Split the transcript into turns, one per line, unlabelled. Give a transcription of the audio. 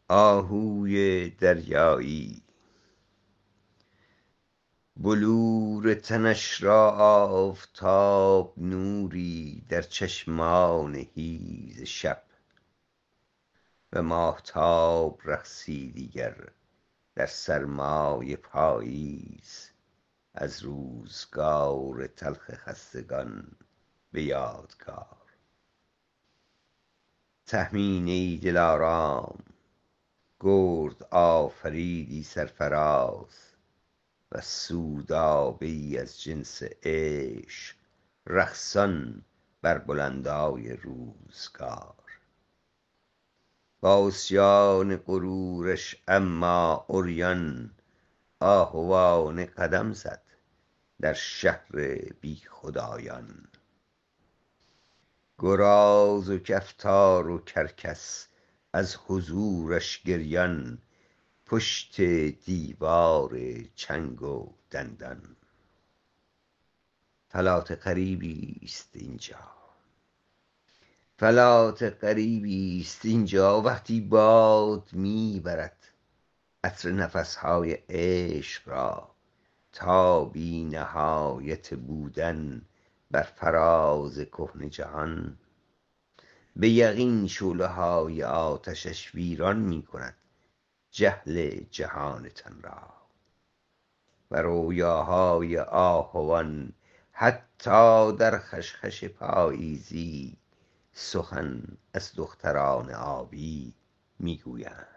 آهوی دریایی بلور تنش را آفتاب نوری در چشمان حیز شب و ماهتاب رقصی دیگر در سرمای پاییز از روزگار تلخ خستگان به یادگار. تهمینه ای دلارام گرد آفریدی سرفراز و سودابه ای از جنس عشق رقصان بر بلندای روزگار. با عصیان غرورش اما عریان آهوانه قدم زد در شهر بی خدایان. گراز و کفتار و کرکس از حضورش گریان پشت دیوار چنگ و دندان. فلات غریبی است اینجا، فلات غریبی است اینجا وقتی باد میبرد عطر نفسهای عشق را تا بی نهایت بودن بر فراز کهنه جهان. به یقین شعله های آتشش ویران می کند جهل جهان تن را و رویاهای آهوان حتی در خشخش پاییزی سخن از دختران آبی میگویند.